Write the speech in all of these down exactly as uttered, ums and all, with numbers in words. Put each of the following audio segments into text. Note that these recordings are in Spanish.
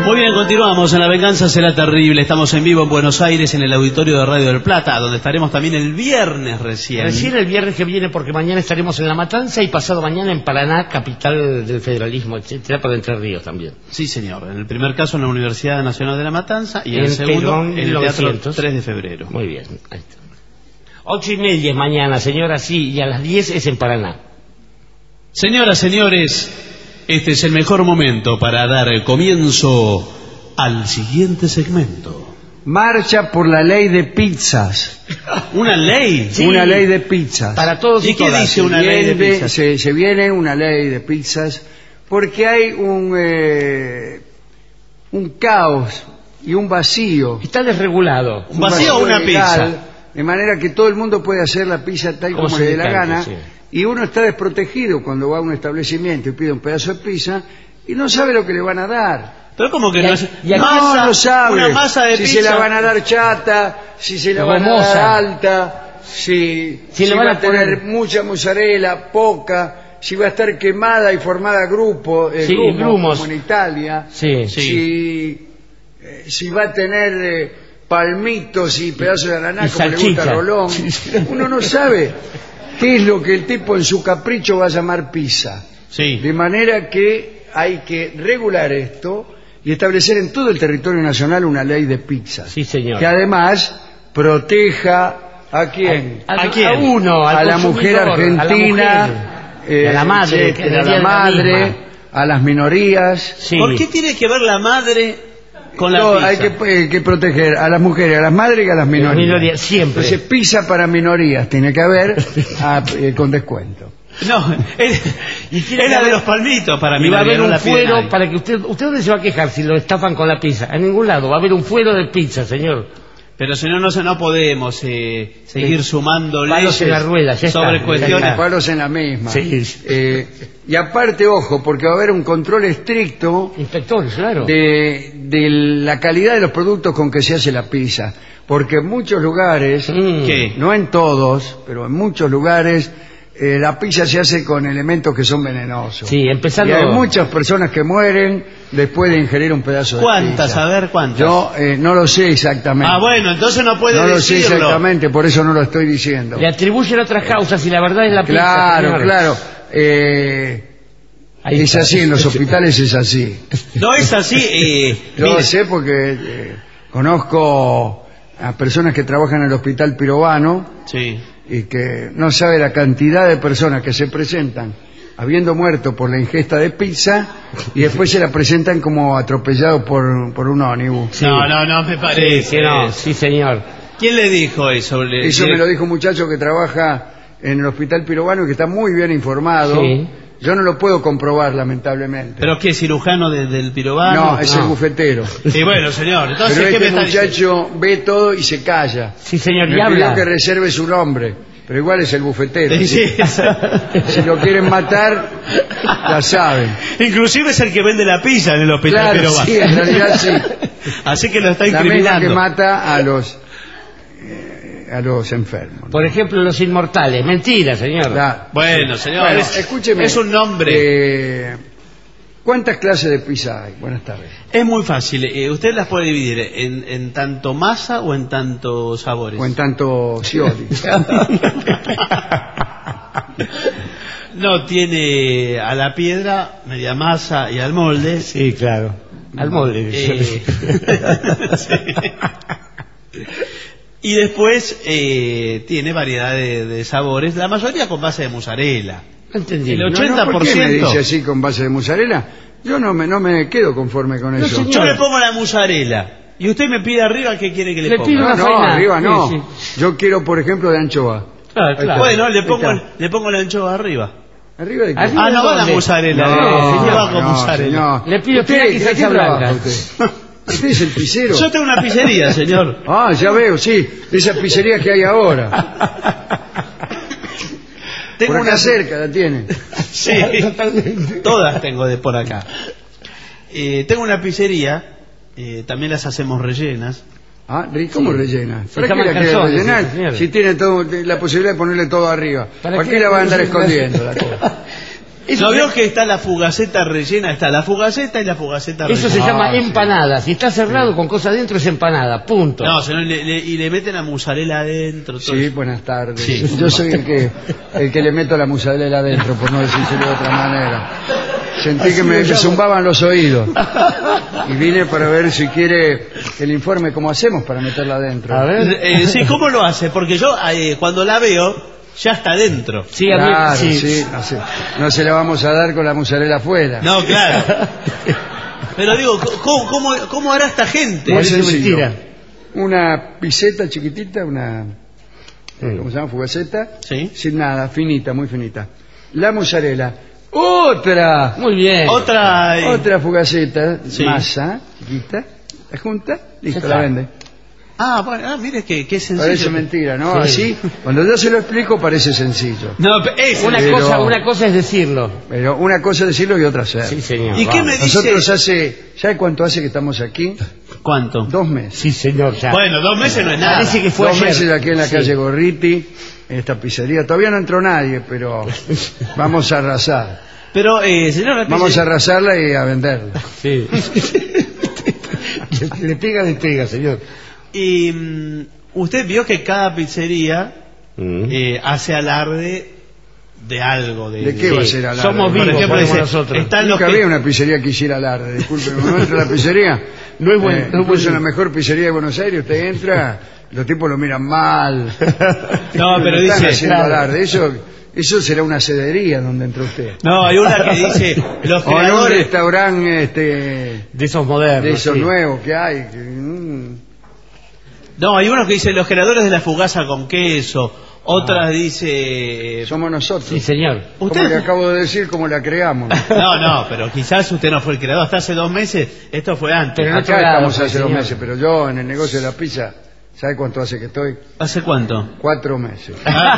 Muy bien, continuamos en La Venganza Será Terrible. Estamos en vivo en Buenos Aires, en el auditorio de Radio del Plata, donde estaremos también el viernes recién. Recién el viernes que viene, porque mañana estaremos en La Matanza y pasado mañana en Paraná, capital del federalismo, etcétera, por Entre Ríos también. Sí, señor. En el primer caso en la Universidad Nacional de La Matanza y en, En el segundo Perón, en el Teatro novecientos. tres de febrero. Muy bien. Ahí está. Ocho y media es mañana, señora, sí, y a las diez es en Paraná. Señoras, señores, este es el mejor momento para dar comienzo al siguiente segmento. Marcha por la ley de pizzas. ¿Una ley? Sí. Una ley de pizzas. Para todos y, ¿Y qué todas. dice una ley de Viene- pizzas? Se, se viene una ley de pizzas porque hay un, eh, un caos y un vacío. Está desregulado. ¿Un vacío o una legal, pizza? De manera que todo el mundo puede hacer la pizza tal Como como se le dé le la cante, gana. sí. Y uno está desprotegido cuando va a un establecimiento y pide un pedazo de pizza y no sabe lo que le van a dar. Pero como que Y no a- es y a- No, masa, no sabe una masa de si pizza. se la van a dar chata, si se la van a Gomosa. dar alta, si, Si si le van va a a tener poner- mucha mozzarella, poca, si va a estar quemada y formada grupo, eh, Sí, grumo, grumos. como en Italia, Sí. Sí. si, eh, si va a tener eh, palmitos y pedazos de ananá Y como le gusta salchicha. a Rolón. Uno no sabe qué es lo que el tipo en su capricho va a llamar pizza. Sí. De manera que hay que regular esto y establecer en todo el territorio nacional una ley de pizzas. Sí, señor. Que además proteja a quién. A, ¿A quién? a uno, al A la mujer consumidor, argentina, a la mujer, eh, y a la madre, etcétera, que a debería la de la madre, misma. a las minorías. Sí. ¿Por qué tiene que ver la madre con la No, pizza? hay que, eh, que proteger a las mujeres, a las madres y a las minorías. minorías, siempre. Entonces pizza para minorías tiene que haber ah, eh, con descuento. No, es, Y tiene es que la de haber- los palmitos para mí. Y va a haber no un la pide fuero nadie. para que usted... ¿Usted dónde se va a quejar si lo estafan con la pizza? A ningún lado. Va a haber un fuero de pizza, señor. Pero si no, no, se- no podemos eh, seguir Sí. sumando Palos leyes en la rueda, ya está, sobre ya cuestiones. está. Palos en la misma. Sí. Eh, y aparte, ojo, porque va a haber un control estricto Inspectores, claro. de, de la calidad de los productos con que se hace la pizza. Porque en muchos lugares, Mm. ¿Qué? no en todos, pero en muchos lugares, eh, la pizza se hace con elementos que son venenosos. Sí, empezando... Y hay muchas personas que mueren después de ingerir un pedazo de ¿Cuántas? pizza. A ver, ¿cuántas? Yo eh, no lo sé exactamente. Ah, bueno, entonces no puede no lo sé decirlo. exactamente, por eso no lo estoy diciendo. Le atribuyen otras causas y la verdad es la pizza, Claro, señor. claro. Eh, Ahí es está. así, en los hospitales es así. No es así. Eh, Yo mire, sé porque eh, conozco a personas que trabajan en el hospital Pirovano sí. y que no sabe la cantidad de personas que se presentan habiendo muerto por la ingesta de pizza y después se la presentan como atropellados por, por un ónibus. Sí. No, no, no me Sí, parece. que no, sí, señor. ¿Quién le dijo eso? Le- Eso le- me lo dijo un muchacho que trabaja en el hospital Pirovano y que está muy bien informado. Sí. Yo no lo puedo comprobar, lamentablemente. ¿Pero qué, cirujano de- del pirobano? no, es no. el bufetero. Y bueno, señor, entonces, Pero ¿qué me este está diciendo? muchacho ve todo y se calla. Sí, señor, y Me pidió habla. que reserve su nombre, pero igual es el bufetero. Sí, sí. Si lo quieren matar, ya saben. Inclusive es el que vende la pizza en el hospital Claro, pirobano. sí, en realidad sí. Así que lo está La misma incriminando. que mata a los eh, a los enfermos. Por ejemplo, los inmortales. Mentira, señor. Ya. Bueno, señor, Bueno, es, escúcheme. es un nombre. eh, ¿Cuántas clases de pizza hay? Buenas tardes. Es muy fácil. Eh, usted las puede dividir en, en tanto masa o en tantos sabores. O en tanto Scioli. No, tiene a la piedra, media masa y al molde. Sí, claro. Al molde. Eh, sí. Y después eh, tiene variedad de, de sabores, la mayoría con base de mozzarella. No entendí. El No, ochenta no, por ¿por qué me ciento. dice así con base de mozzarella? Yo no me, no me quedo conforme con No, eso. señor. Yo le pongo la mozzarella. Y usted me pide arriba qué quiere que le, Le ponga. pido No, una no, faena. arriba no. Sí, Yo quiero, por ejemplo, de anchoa. Claro, claro. Bueno, le Ahí pongo, está. le pongo la anchoa arriba. ¿Arriba de qué? Arriba. Ah, no va la ¿Dónde? mozzarella. No, eh, señor, no va con no, mozzarella. señor. Le pido ¿Usted, espinaca y ¿de salsa qué trabaja blanca. usted? ¿Usted es el pizzero? Yo tengo una pizzería, señor. Ah, ya veo, sí. De esa pizzería que hay ahora. Tengo Por acá una cerca la tiene. Sí, todas tengo de por acá. Eh, tengo una pizzería, eh, también las hacemos rellenas. Ah, ¿cómo rellena? Se ¿Para qué llaman la quiere calzones, rellenar? sí, señor. Si tiene todo, la posibilidad de ponerle todo arriba. ¿Para ¿Para, qué? qué la va a andar escondiendo la cosa? ¿No vio que está la fugaceta rellena? Está la fugaceta y la fugaceta rellena. Eso se llama Ah, sí. empanada. Si está cerrado Sí. con cosas adentro es empanada, punto. No, señor, le- le- y le meten la mozzarella adentro. Todo Sí, eso. buenas tardes. Sí. Yo soy el que el que le meto la musarela adentro, por no decirlo de otra manera. Sentí Así que me lo llamo. zumbaban los oídos. Y vine para ver si quiere el informe cómo hacemos para meterla adentro. A ver. Eh, sí, ¿cómo lo hace? Porque yo eh, cuando la veo, ya está dentro. Sí, a mí- Claro, sí. sí, no, sé. No se la vamos a dar con la musarela afuera. No, claro. Pero digo, ¿cómo, cómo, cómo hará esta gente? Muy Parece sencillo. mentira. Una piseta chiquitita, una ¿cómo se llama? Fugaceta, Sí. sin nada, finita, muy finita. La musarela, otra, Muy bien. Otra... eh, otra fugaceta, Sí. masa, chiquita, la junta, listo, Ya la está. vende. Ah, bueno, ah, mire que, que sencillo. Parece mentira, ¿no? Sí. Así, cuando yo se lo explico parece sencillo. No, es Una Pero- cosa, una cosa es decirlo. Pero una cosa es decirlo y otra hacer. Sí, señor. ¿Y qué vamos. me dice? Nosotros hace, ¿sabe cuánto hace que estamos aquí? ¿Cuánto? Dos meses. Sí, señor, ya. Bueno, dos meses no es nada. Parece que fue Dos ayer. meses aquí en la Sí. calle Gorriti, en esta pizzería. Todavía no entró nadie, pero vamos a arrasar. Pero, eh, señor... Vamos a arrasarla y a venderla. Sí. Le pega, le pega, señor. Y mm, usted vio que cada pizzería eh, hace alarde de algo. ¿De, ¿De qué Sí. va a ser alarde? Somos Por vivos, ejemplo, ponemos dice, nosotros. están los Nunca que... había una pizzería que hiciera alarde. Disculpe, no entra a la pizzería. No es buen- Eh, no es incluso buen- en la mejor pizzería de Buenos Aires, usted entra, los tipos lo miran mal. No, pero están dice... haciendo claro. alarde. Eso, eso será una cedería donde entró usted. No, hay una que dice, los O en un creadores... restaurante este, De esos modernos. de esos sí. nuevos que hay. que, mm, No, hay unos que dicen los creadores de la fugaza con queso. Otras dice... somos nosotros. Sí, señor. Como ¿Usted? le acabo de decir, como la creamos. No, no, pero quizás usted no fue el creador. Hasta hace dos meses, esto fue antes. Pero en otro Acá lado, estamos pues, hace dos señor. meses, pero yo en el negocio de la pizza, ¿sabe cuánto hace que estoy? ¿Hace cuánto? Cuatro meses.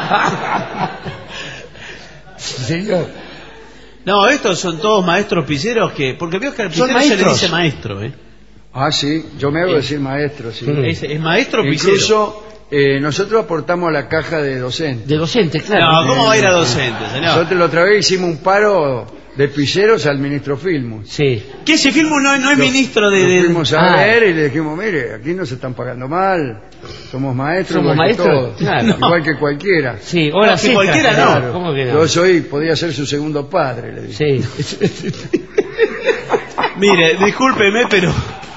Sí, señor. No, estos son todos maestros pizzeros que... Porque veo que al Son pizzero se le maestros. dice maestro, ¿eh? Ah, sí, yo me hago decir maestro, sí. Mm. Es, es maestro pizzero. Incluso eh, nosotros aportamos a la caja de docentes. De docente, claro. No, ¿cómo va a ir a docente, señor? Nosotros la otra vez hicimos un paro de pizzeros al ministro Filmus. Sí. ¿Qué ese Filmus no, no es ministro de... Lo de- fuimos a Ah. ver y le dijimos, mire, aquí no se están pagando mal, somos maestros, ¿Somos igual que maestros? todos, Claro. igual que cualquiera. Sí, ahora No, que sí. cualquiera no. Claro. ¿Cómo que no? Yo soy, podía ser su segundo padre, le dije. Sí. Mire, discúlpeme, pero...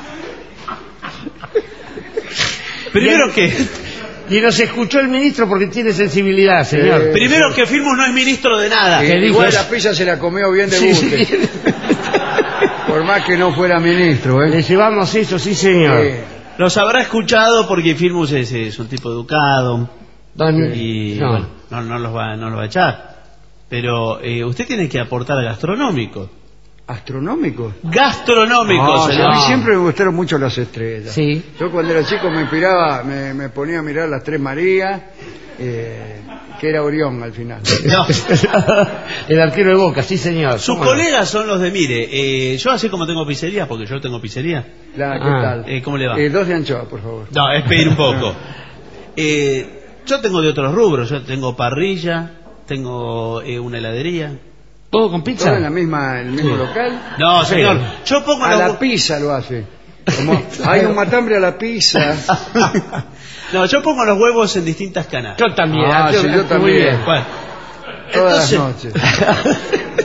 Primero que... Y nos escuchó el ministro porque tiene sensibilidad, señor. Eh, Primero que Filmus no es ministro de nada. ¿Qué Eh, dijo? igual la pizza se la comió bien de Sí, guste, sí. por más que no fuera ministro, Le ¿eh? llevamos eso, sí, señor. Eh, Los habrá escuchado porque Filmus es, es un tipo educado Don- y no. bueno, no, no los va, no los va a echar. Pero eh, usted tiene que aportar gastronómico. ¿Astronómico? Gastronómico, No, señor. a mí siempre me gustaron mucho las estrellas. Sí. Yo cuando era chico me inspiraba, me, me ponía a mirar las Tres Marías, eh, que era Orión al final. No. El arquero de Boca, sí, señor. Sus ¿Cómo no? colegas son los de, mire, eh, yo así como tengo pizzería, porque yo tengo pizzería. La, ¿Qué Ah, tal? eh, ¿cómo le va? Eh, dos de anchoa, por favor. No, es pedir un poco. Eh, yo tengo de otros rubros, yo tengo parrilla, tengo eh, una heladería. ¿Todo con pizza? ¿Todo en la misma, el mismo local? No, señor, yo pongo A los- la pizza lo hace. Como, hay un matambre a la pizza. No, yo pongo los huevos en distintas canastas. Yo también. Ah, sí, yo muy también. bien. Bueno, Todas entonces, las noches.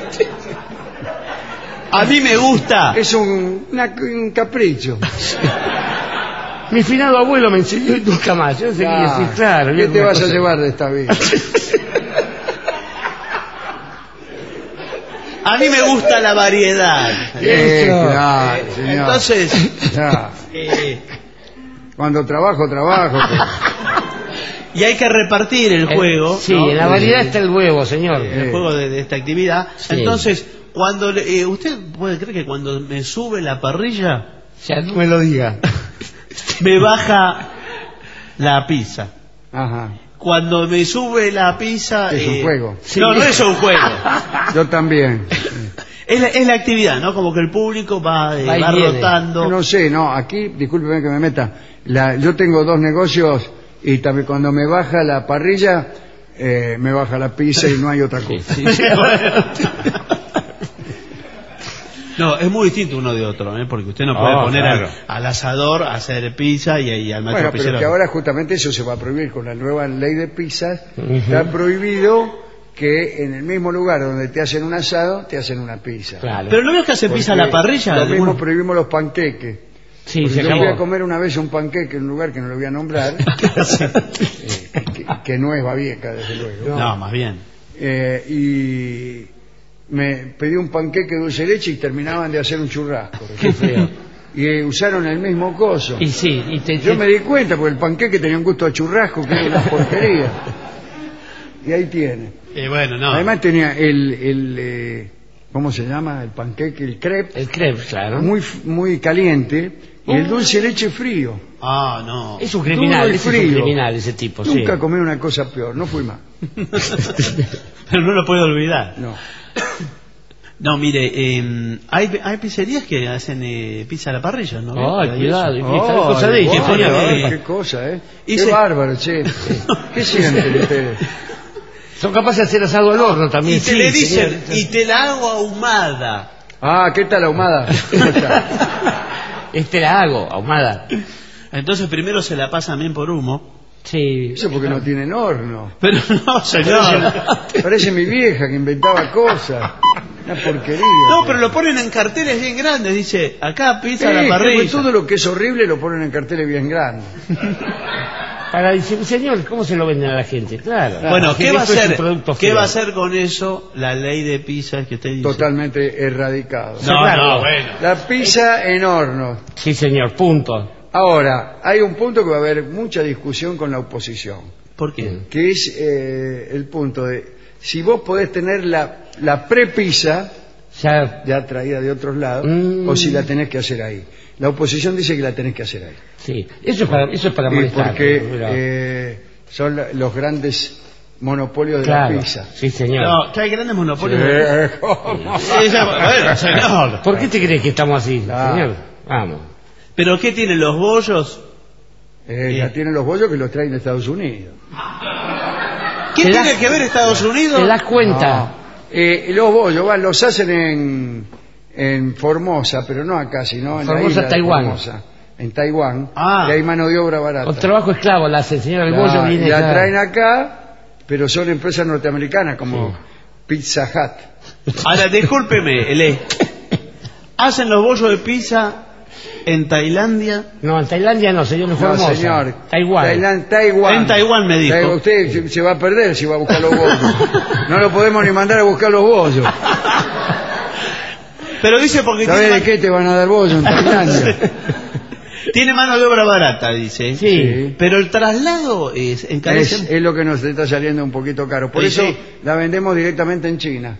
a mí me gusta. Es un, una- un capricho. Mi finado abuelo me enseñó y nunca más. Yo seguí Ah, así, claro. ¿Qué te una vas a cosa- llevar de esta vida? A mí me gusta la variedad. Eh, Eso. claro, señor. Entonces, Ya. eh, Cuando trabajo, trabajo. pero- y hay que repartir el Eh, juego. Sí, ¿no? en la variedad está el huevo, señor. El juego de, de esta actividad. Sí. Entonces, cuando le- eh, usted puede creer que cuando me sube la parrilla, Ya no me lo diga. me baja la pizza. Ajá. Cuando me sube la pizza... Es un juego. No, no es un juego. Yo también. Es la, es la actividad, ¿no? Como que el público va, eh, Va y va viene. rotando. No sé, no, aquí, discúlpeme que me meta, la, yo tengo dos negocios y también cuando me baja la parrilla, eh, me baja la pizza y no hay otra cosa. Sí, sí. No, es muy distinto uno de otro, ¿eh? Porque usted no puede Oh, poner claro. al, al asador a hacer pizza y, y al maestro Bueno, pero pizzero. que ahora justamente eso se va a prohibir con la nueva ley de pizzas. Está prohibido que en el mismo lugar donde te hacen un asado, te hacen una pizza. Claro. Pero no veo que hace pizza a la Porque parrilla. Lo mismo Alguno- prohibimos los panqueques. Sí, Porque se yo fui a acabó. comer una vez un panqueque en un lugar que no lo voy a nombrar, eh, que, que no es Babieca, desde luego. No, más bien. Eh, y me pedí un panqueque dulce de leche y terminaban de hacer un churrasco. Qué feo. Y eh, usaron el mismo coso. Y sí, y te, Yo te- me di cuenta porque el panqueque tenía un gusto a churrasco que era una porquería. Y ahí tiene. Y bueno, no. Además tenía el, el eh, ¿cómo se llama? El panqueque, el crepe, el crepe, claro. muy f- muy caliente y el dulce de leche frío. Ah, no. Es un criminal, Duro y ese es un frío. criminal ese tipo, Nunca sí. comí una cosa peor, no fui más. Pero no lo puedo olvidar. No. No, mire, eh, hay, hay pizzerías que hacen eh, pizza a la parrilla, ¿no? Ay, Hay cuidado, eso. y esta cosa de qué, que ponía bárbaro, de- qué cosa, ¿eh? Y Qué se- bárbaro, che. ¿Qué sienten ustedes? Son capaces de hacer asado al horno también. Y te sí, le dicen, señor. y te la hago ahumada. Ah, ¿qué tal ahumada? ¿Cómo está? Este la hago, ahumada. Entonces primero se la pasan bien por humo. Sí. Eso porque no tienen horno. Pero no, señor. Parece mi vieja que inventaba cosas. Una porquería. No, pero lo ponen en carteles bien grandes. Dice, acá pizza a Sí, la que parrilla. todo lo que es horrible lo ponen en carteles bien grandes. Para decir, señor, ¿cómo se lo venden a la gente? Claro. Bueno, Que ¿qué va a esto es un hacer? producto ¿Qué feo. va a hacer con eso la ley de pizza que usted dice? Totalmente erradicado. No, Claro. no, bueno. La pizza en horno. Sí, señor, punto. Ahora, hay un punto que va a haber mucha discusión con la oposición, ¿Por qué? que es eh, el punto de si vos podés tener la, la pre-pizza Ya, ya traída de otros lados Mm. o si la tenés que hacer ahí. La oposición dice que la tenés que hacer ahí. sí. Eso es para, eso es para Y molestar. porque pero- eh, son la- los grandes monopolios de claro. la pizza. Sí, señor. No, que hay grandes monopolios. Eh, ¿cómo? Sí, ya- bueno, señor. ¿Por qué te crees que estamos así, Ah. señor? Vamos. ¿Pero qué tienen los bollos? Eh, ya tienen los bollos que los traen de Estados Unidos. ¿Qué ¿Te tiene das- que ver Estados Unidos? ¿Te das cuenta? No. Eh, los bollos van, los hacen en, en Formosa, pero no acá, sino en Formosa, la isla de Taiwán. Formosa, en Taiwán, Ah. y hay mano de obra barata. Con trabajo esclavo la hace, señor. El La- bollo viene la ya- traen acá, pero son empresas norteamericanas como Pizza Hut. Ahora, discúlpeme, le hacen los bollos de pizza en Tailandia. No, en Tailandia no, señor, en No, Formosa. señor. Taiwán. Tailan- Taiwán. En Taiwán me dijo. Taiwán. Usted se, se va a perder si va a buscar los bollos. No lo podemos ni mandar a buscar los bollos. Pero dice porque ¿Sabes tiene, de qué te van a dar bollos en Tailandia? tiene mano de obra barata, dice. Sí. Pero el traslado es encarece. Es, es lo que nos está saliendo un poquito caro. Por Sí, eso sí. la vendemos directamente en China.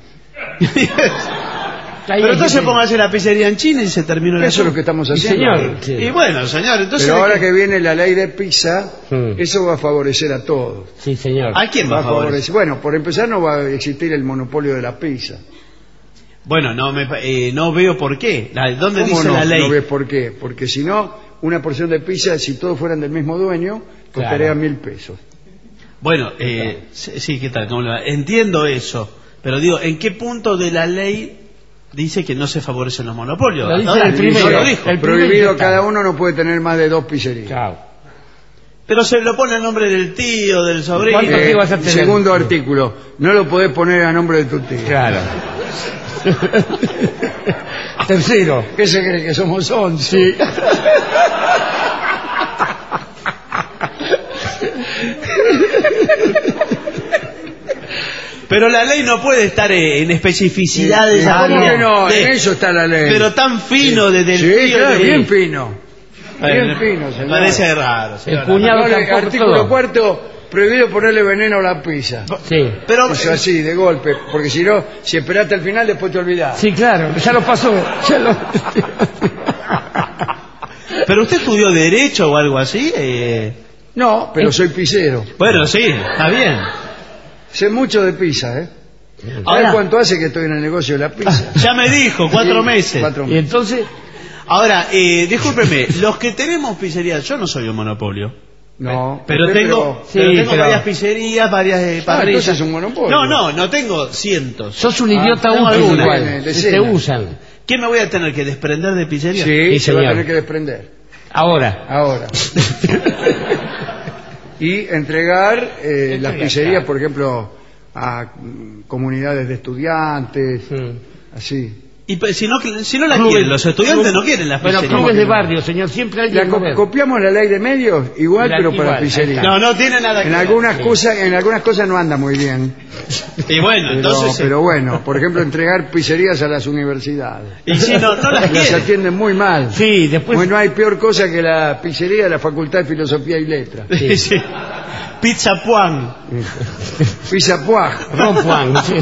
Pero entonces póngase la pizzería en China y se terminó el Eso es lo asunto. que estamos Sí, haciendo. señor. Sí. Y bueno, señor, entonces. Pero ¿de ahora qué- que viene la ley de pizza, Mm. eso va a favorecer a todos. Sí, señor. ¿A quién Va va a a favorecer? favorecer. Bueno, por empezar no va a existir el monopolio de la pizza. Bueno, no, me, pa- eh, no veo por qué. La- ¿Dónde ¿Cómo dice no? la ley? ¿No ves por qué? Porque si no, una porción de pizza, si todos fueran del mismo dueño, costaría Claro. mil pesos. Bueno, eh, sí, sí, ¿qué tal? ¿Cómo le va? Entiendo eso, pero digo, ¿en qué punto de la ley dice que no se favorecen los monopolios? Lo dice Hasta ahora el primero. no lo dijo. El- Prohibido, primero está. cada uno no puede tener más de dos pizzerías. Chao. Pero se lo pone el nombre del tío, del sobrino. ¿Cuánto Eh, te vas a tener? segundo artículo, no lo podés poner a nombre de tu tío. Claro. Tercero. ¿Qué se cree que somos once? Sí. Pero la ley no puede estar eh, en especificidades. ¿Cómo de- que no? de- En eso está la ley. Pero tan fino desde el Sí, tío. claro, de- bien fino. Bueno, Bien fino, me señor. parece raro. señor. El puñado No, le- tampoco artículo todo. cuarto, prohibido ponerle veneno a la pizza. Sí. Pero, Eso así, de golpe, porque si no, si esperaste al final, después te olvidás. Sí, claro, ya lo pasó. Ya lo... pero usted estudió Derecho o algo así. eh, No, pero soy pizzero. Bueno, sí, está bien. Sé mucho de pizza, ¿eh? ¿Sabes Ahora, cuánto hace que estoy en el negocio de la pizza? ya me dijo, cuatro Sí, meses. Cuatro Y meses. entonces, Ahora, eh, discúlpeme, los que tenemos pizzerías, yo no soy un monopolio. No, Pero usted, tengo, Sí, pero tengo pero- varias pizzerías, varias eh, Ah, parrillas. entonces es un monopolio. No, no, no tengo cientos. sos un Ah, idiota tengo útil alguna, igual. tiene Te decenas. usan. ¿Qué me voy a tener que desprender de pizzería? Sí, Sí, se va a señor. tener que desprender. Ahora. Ahora. Y entregar eh, las Entrega pizzerías, acá. por ejemplo, a mm, comunidades de estudiantes, Mm. así. Y pues, si no, si no la Clubes- quieren, los estudiantes club- no quieren las Bueno, pizzerías. clubes de barrio, señor, siempre hay La que co- mover. copiamos la ley de medios igual, La- pero para igual, pizzería. ahí está. No, no tiene nada que En ver. algunas sí. cosas, en algunas cosas no anda muy bien. Y bueno, Pero, entonces... eh, pero bueno, por ejemplo, entregar pizzerías a las universidades. Y si no, no las Las quieren. atienden muy mal. Sí, después... Pues no hay peor cosa que la pizzería de la Facultad de Filosofía y Letras. Sí, sí. Pizza Puan. Pizza Puaj. Ron Juan, sí.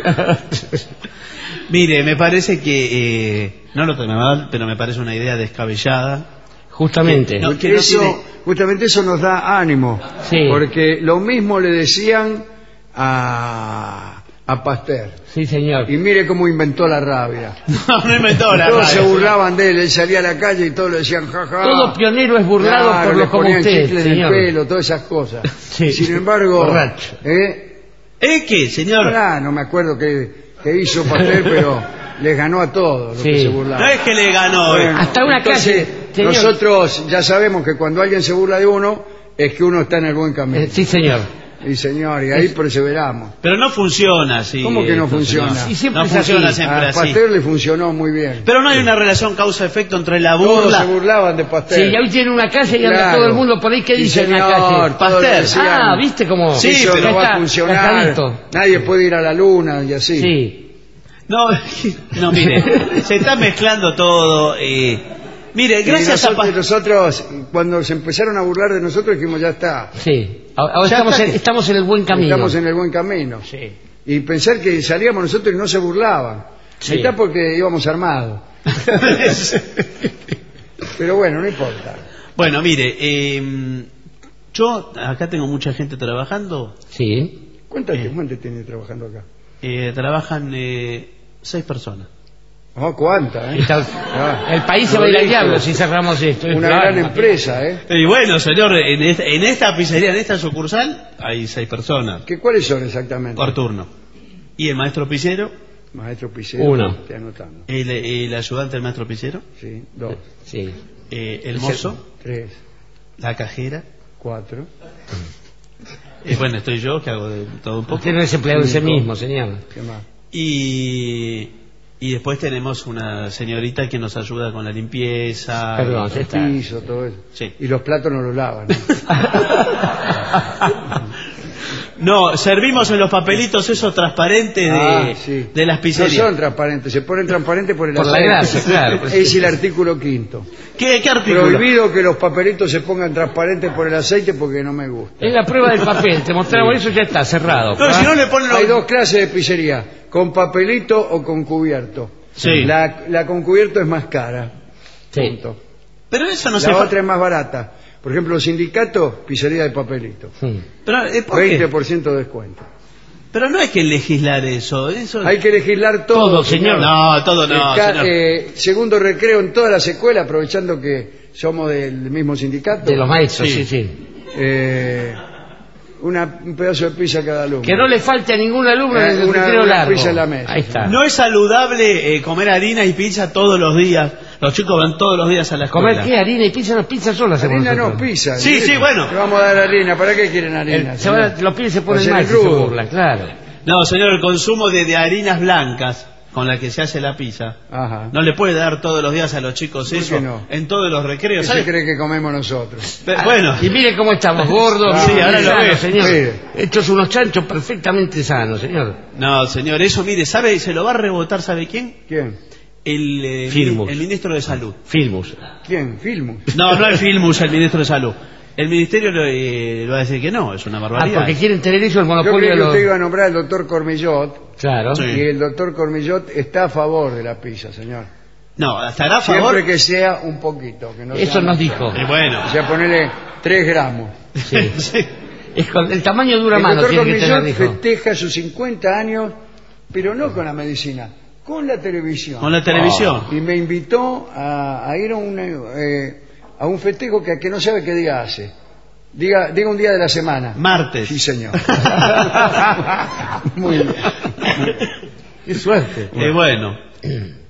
Mire, me parece que... eh, no lo tome mal, pero me parece una idea descabellada. Justamente. No, que no eso, tiene- justamente eso nos da ánimo. Sí. Porque lo mismo le decían a, a Pasteur. Sí, señor. Y mire cómo inventó la rabia. No, no inventó la Todos se radio. burlaban de él, él salía a la calle y todos le decían jaja. Todo pionero es burlado Claro, por le los como ponían usted, chicles en el señor. pelo, todas esas cosas. Sí. Sin embargo, Borracho. ¿eh? ¿Eh qué, señor? Ah, no me acuerdo qué, qué hizo Pasteur, pero les ganó a todos los Sí. que se No burlaban. es que le ganó. eh. Bueno, Hasta una entonces, calle, señor. nosotros ya sabemos que cuando alguien se burla de uno, es que uno está en el buen camino. Eh, sí, señor. Y señor, y ahí perseveramos. Pero no funciona así. ¿Cómo que no esto, funciona? señor. Y siempre no es funciona así. siempre A así. Pasteur le funcionó muy bien. Pero no hay una relación causa-efecto entre la Todos burla. se burlaban de Pasteur. Sí, y hoy tiene una calle y anda Claro. todo el mundo por ahí. ¿Qué Sí, dice en la señor, calle? todos Pasteur. decían, Ah, ¿viste cómo? Sí, eso pero no va está a funcionar. cajadito. Nadie puede ir a la luna y así. Sí. No, no, mire, se está mezclando todo. eh. Mire, Y gracias a nosotros, Pa- nosotros, cuando se empezaron a burlar de nosotros, dijimos, ya está. Sí. Ahora ahora Ya estamos, está. en, estamos en el buen camino. Estamos en el buen camino. Sí. Y pensar que salíamos nosotros y no se burlaban. Sí. Está porque íbamos armados. Pero bueno, no importa. Bueno, mire, eh, yo acá tengo mucha gente trabajando. Sí. ¿Cuánta gente tiene trabajando acá? Eh, trabajan eh, seis personas. Oh, ¿cuánta? Eh? Está- Ah, el país se va a ir al prolijo. diablo si cerramos esto. Una Claro, gran imagínate. empresa, ¿eh? Y bueno, señor, en esta, en esta pizzería, en esta sucursal, hay seis personas ¿Qué, ¿Cuáles son exactamente? por turno. Y el maestro pizzero, Maestro Picero. Uno. Estoy anotando. el, el ayudante del maestro pizzero, Sí, dos, Sí. eh, el mozo, tres, la cajera. cuatro. Y bueno, estoy yo que hago de todo un poco. Usted no es empleado en sí Cinco. mismo, señor. ¿Qué más? Y, y después tenemos una señorita que nos ayuda con la limpieza. Perdón, ya está. Piso, todo eso. Sí. Y los platos no los lavan. ¿no? No, servimos en los papelitos esos transparentes de, Ah, sí. de las No pizzerías. son transparentes, se ponen transparentes por el Por la aceite. grasa, claro. Es el artículo quinto. ¿Qué, qué artículo? Prohibido que los papelitos se pongan transparentes por el aceite porque no me gusta. Es la prueba del papel. Te mostramos eso y ya está, cerrado. No, si no le ponen los... Hay dos clases de pizzería, con papelito o con cubierto. Sí. La, la con cubierto es más cara. Sí. Punto. Pero eso no se... La fa- otra es más barata. Por ejemplo, los sindicatos, pizzería de papelito. Sí. Pero, eh, ¿por qué? veinte por ciento de descuento. Pero no hay que legislar eso. eso... Hay que legislar todo, Todo, señor. No, todo no, Está, señor. eh, segundo recreo en todas las escuelas, aprovechando que somos del mismo sindicato. De los maestros, Sí. sí, sí. Eh, una, un pedazo de pizza a cada alumno. Que no le falte a ningún alumno Eh, en el una- recreo una largo. pizza en la mesa. Ahí está. No es saludable eh, comer harina y pizza todos los días. Los chicos van todos los días a la escuela. ¿Comer qué? ¿Harina y pizza? No, pizza sola hacemos Harina no, nosotros. pizza. Sí, directo. sí, bueno. Le vamos a dar harina. ¿Para qué quieren harina? El- se van a- señor? los pibes se ponen Hacer mal el si se rudo. burlan, claro. No, señor, el consumo de, de harinas blancas con la que se hace la pizza. Ajá. No le puede dar todos los días a los chicos ¿Por eso qué no? en todos los ¿Qué recreos. se ¿sabe? cree que comemos nosotros? Pe- Bueno, Y mire cómo estamos, gordos. Ah, sí, ahora lo sanos, veo. señor. Mire. Estos unos chanchos perfectamente sanos, señor. no, señor, eso mire, ¿sabe? Se lo va a rebotar, ¿sabe quién? ¿Quién? El, eh, Filmus. el ministro de Salud. Filmus. ¿Quién? Filmus. No, no es Filmus, el ministro de Salud. El ministerio lo, eh, lo va a decir que no, es una Ah, barbaridad. porque quieren tener eso el Yo monopolio creí de que los... usted iba a nombrar al doctor Cormillot. Claro. Sí. Y el doctor Cormillot está a favor de la pizza, señor. No, estará a favor. Siempre que sea un poquito. Que no Eso sea nos mucho. dijo. Eh, bueno. O sea, ponerle tres gramos. Sí. Sí. Es con el tamaño de una El mano doctor tiene que tener, Cormillot dijo. festeja sus cincuenta años, pero no con la medicina, con la televisión. Con la televisión. Y me invitó a, a ir a un, eh, a un festejo que, que no sabe qué día hace. Diga, diga un día de la semana. Martes. Sí, señor. Muy bien. Qué suerte. Eh, bueno.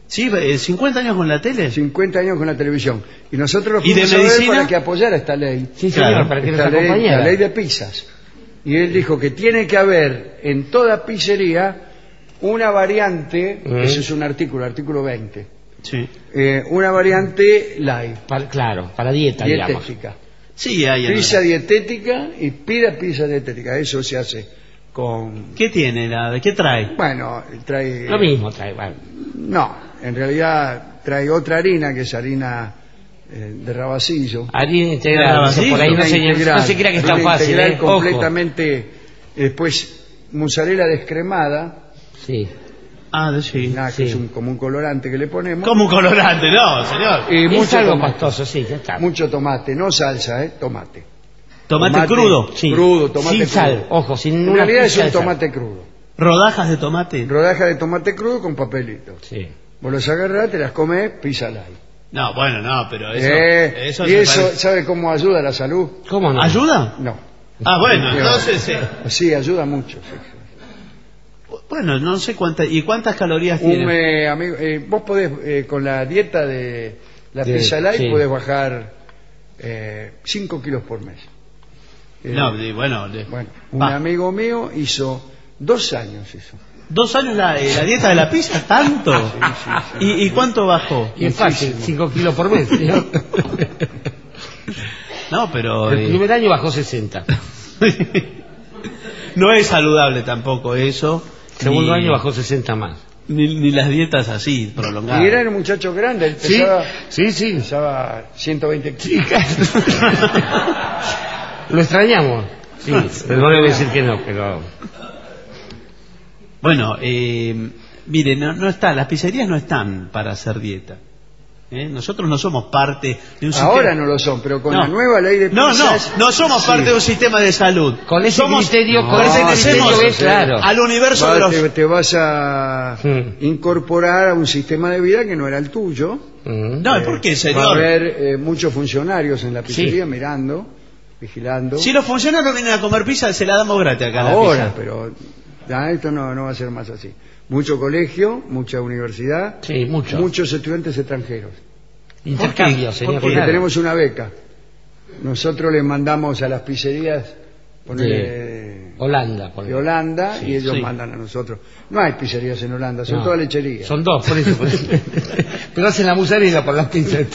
Sí, eh, cincuenta años con la tele. cincuenta años con la televisión. Y nosotros lo ¿Y de fuimos a ver medicina? para que apoyara esta ley. Sí, señor, Claro. para que nos Esta ley, acompañara. la ley de pizzas. Y él dijo que tiene que haber en toda pizzería una variante, Mm. ese es un artículo, artículo veinte, Sí. eh, una variante light, Para- claro, para dieta, digamos. dietética. Sí, hay. Pizza dietética y pida pizza dietética. Eso se hace con... ¿Qué tiene? La, ¿Qué trae? Bueno, trae... Lo mismo trae, bueno. No, en realidad trae otra harina, que es harina eh, de rabacillo. Harina integral, Ah, dice sí, por ahí no, Harina señor, integral, no se crea que es tan harina fácil, integral ¿eh? Ojo. completamente... Después, mozzarella descremada, Sí. Ah, de- sí. nada, que sí. es un, como un colorante que le ponemos. Como un colorante, no, señor. Y Es mucho algo tomate, pastoso, sí, ya está. mucho tomate, no salsa, ¿eh? Tomate. Tomate, crudo. Sí. Crudo, tomate Sin crudo. sal, ojo, sin En una realidad es pizca un de sal. tomate crudo. Rodajas de tomate. Rodaja de tomate crudo con papelito. Sí. Vos los agarrás, te las comes, pizza light. No, bueno, no, pero eso. Eh, eso y se eso, parece- ¿sabe cómo ayuda a la salud? ¿Cómo no? ¿Ayuda? No. Ah, bueno, entonces sí. Sí, ayuda mucho. Sí, sí. Bueno, no sé cuántas. ¿Y cuántas calorías Un, tiene? eh, amigo, eh, vos podés, eh, con la dieta de la De- pizza light, sí. podés bajar cinco kilos por mes. Eh, No, de- bueno, de- Bueno, un va. amigo mío hizo dos años eso. ¿Dos años la, eh, la dieta de la pizza? ¿Tanto? ¿Y, ¿Y cuánto bajó? Y es fácil, cinco kilos por mes, señor. No, pero. El eh, primer año bajó sesenta. no es saludable tampoco eso. Segundo ni, año bajó sesenta más. Ni, ni las dietas así, prolongadas. Y era un muchacho grande, él Sí, pesaba, sí, sí. pesaba ciento veinte kilos. Lo extrañamos. Sí, pero no le voy a decir que no, pero... Bueno, eh, mire, no, no está, las pizzerías no están para hacer dieta. ¿Eh? Nosotros no somos parte de un Ahora sistema... no lo son, pero con No. la nueva ley de No, pizzas... no, no somos sí. parte de un sistema de salud. Con ese somos, criterio, No, con ese criterio pertenecemos es claro. al universo Va- de los... te, te vas a Hmm. incorporar a un sistema de vida que no era el tuyo. Mm. No, ¿por qué, Va a señor? haber eh, muchos funcionarios en la pizzería Sí. mirando, vigilando. Si los funcionarios vienen a comer pizza, se la damos gratis acá a la Ahora, pizza. pero ya, esto no, no va a ser más así. Mucho colegio, mucha universidad, Sí, mucho. muchos estudiantes extranjeros. Intercambio, ¿Por qué? señor. ¿Por qué? Porque claro. tenemos una beca. Nosotros les mandamos a las pizzerías ponele, De Holanda, por de ejemplo. Holanda y ellos sí. mandan a nosotros. No hay pizzerías en Holanda, son No. todas lecherías. Son dos, por eso. por eso. Pero hacen la musarela por las pizzas.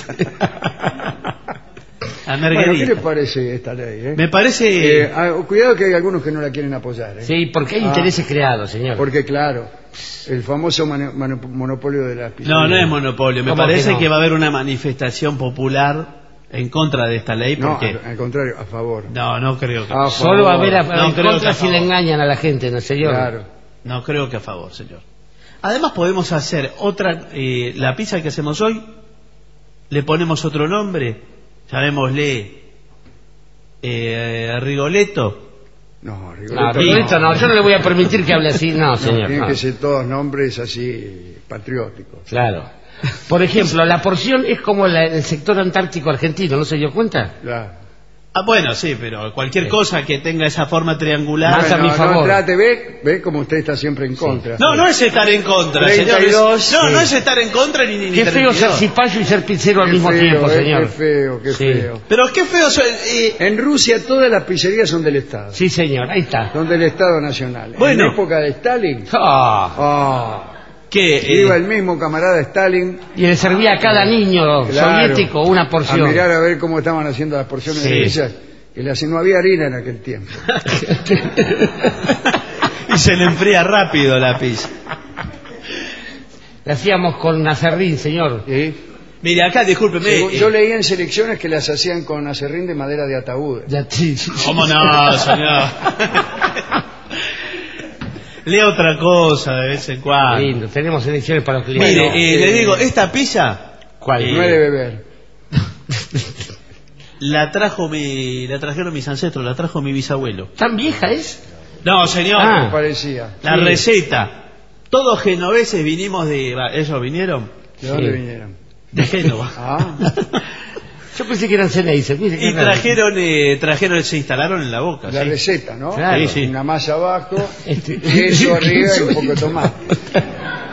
A Bueno, ¿qué Margarita. le parece esta ley? eh? Me parece... Eh, ah, cuidado que hay algunos que no la quieren apoyar. ¿eh? Sí, porque hay Ah. intereses creados, señor. Porque claro, el famoso mano- mano- monopolio de las pizzerías. No, no es monopolio. Me ¿Cómo parece que no? que va a haber una manifestación popular en contra de esta ley. No, porque al, al contrario, a favor. No, no creo que... A favor. Solo va a haber a, No en creo contra que a si le favor. engañan a la gente, ¿no, señor? Claro. No creo que a favor, señor. Además podemos hacer otra... eh, la pizza que hacemos hoy, le ponemos otro nombre, llamémosle eh, Rigoletto. No, No, Rigoletto pero esto no, yo no le voy a permitir que hable así, no, señor. Tienen no. que ser todos nombres así patrióticos. Claro. Por ejemplo, la porción es como la- el sector antártico argentino, ¿no se dio cuenta? Claro. Ah, bueno, sí, pero cualquier Sí. cosa que tenga esa forma triangular... Más a mi no favor. trate, ve, ve como usted está siempre en contra. No, no es estar en contra, treinta y señor. dos, No, sí. no es estar en contra ni, ni Qué feo treinta y ser dos. cipayo y ser pizzero al Qué mismo feo, tiempo, eh, señor. Qué feo, qué Sí. feo. Pero qué feo... soy- eh, En Rusia todas las pizzerías son del Estado. Sí, señor, ahí está. Son del Estado Nacional. Bueno. En época de Stalin, Ah, ah, que... eh, iba el mismo camarada Stalin y le servía a cada niño claro, soviético una porción. a mirar a ver cómo estaban haciendo las porciones Sí. de pizzas. Que le hacían- no había harina en aquel tiempo. y se le enfría rápido la pizza. La hacíamos con acerrín, señor. ¿Sí? Mire, acá, discúlpeme. Según- eh, yo leí en selecciones que las hacían con acerrín de madera de ataúd. Ya, sí, sí, sí. ¿Cómo no, señor? Lea otra cosa de vez en cuando. Lindo, tenemos elecciones para los clientes. Mire, Bueno, eh, eh, le digo, esta pizza... ¿Cuál? eh, No es de beber. La trajo mi... La trajeron mis ancestros, la trajo mi bisabuelo. ¿Tan vieja es? No, señor. Ah. Me parecía. La Sí. receta. Todos genoveses vinimos de... va, ¿Ellos vinieron? ¿De dónde Sí. vinieron? De Génova. Ah, Yo pensé que eran Ceneice. mire, qué Y raro. trajeron, eh, trajeron, se instalaron en la boca. la ¿sí? receta, ¿no? Claro. Sí, sí. Una masa abajo, Este- queso arriba y un poco de tomate.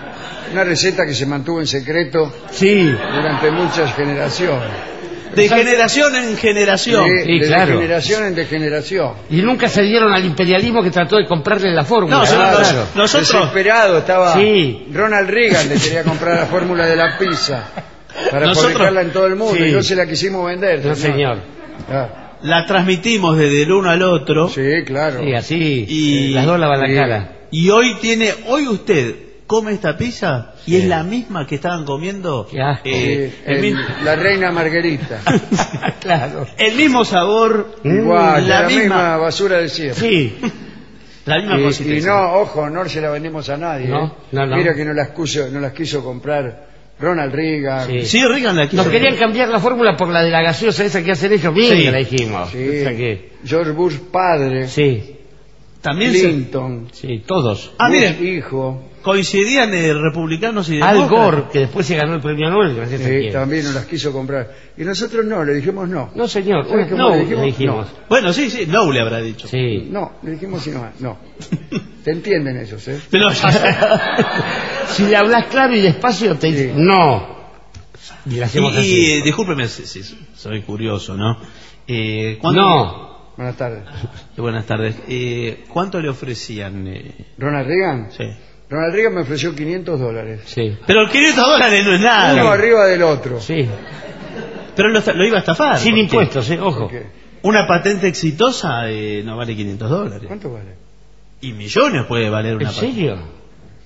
Una receta que se mantuvo en secreto Sí, durante muchas generaciones. De generación en generación. De, Sí, de claro. generación en de generación. y nunca se dieron al imperialismo que trató de comprarle la fórmula. No, sí, claro. claro. Nosotros- Desesperado estaba. Sí. Ronald Reagan le quería comprar la fórmula de la pizza para Nosotros- fabricarla en todo el mundo. Sí. Y no se la quisimos vender. No, señor. Ah, La transmitimos desde el uno al otro. sí, claro. Sí, así, Y- eh, las dos lavan la y- cara. Y hoy tiene, hoy usted come esta pizza y Sí. es la misma que estaban comiendo. Qué asco. eh, Sí, el, el- mi- la reina Margarita. Claro. el mismo sabor, Igual, la la, misma, misma basura de siempre. Sí, la misma Y, y consistencia. no, ojo, no se la vendimos a nadie. No, ¿eh? no, no. Mira que no las, quiso, no las quiso comprar Ronald Reagan. Sí. Sí, Reagan la quiso. nos querían cambiar la fórmula por la de la gaseosa esa que hacen ellos. Bien, Sí. que la dijimos. Sí. O sea que- George Bush padre, sí, También se- Clinton, sí, todos. Ah, Bush miren, hijo, coincidían eh, republicanos y Al demócratas. Gore, que después se ganó el premio Nobel, gracias a eh, quién. también nos las quiso comprar. Y nosotros no, le dijimos no. No, señor. ¿Sabe cómo No, le le dijimos? dijimos. Bueno, sí, sí, no le habrá dicho. Sí. No, le dijimos si no, no. ¿Te entienden esos, eh? Pero Si le hablas claro y despacio, te dice Sí. no. Y le hacemos y, y, así. eh, discúlpeme, si- si- soy curioso, ¿no? Eh, ¿cuánto- No. Buenas tardes. Eh, Buenas tardes. Eh, ¿Cuánto le ofrecían? eh? ¿Ronald Reagan? Sí. Ronald Reagan me ofreció quinientos dólares. Sí. Pero quinientos dólares no es Uno nada. arriba del otro. Sí. Pero lo, lo iba a estafar. Sin porque impuestos, eh, ojo. ¿Por qué? Una patente exitosa eh, no vale quinientos dólares. ¿Cuánto vale? Y millones puede valer una ¿En patente. serio?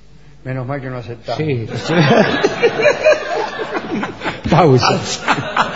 Menos mal que no aceptamos. Sí. Pausa.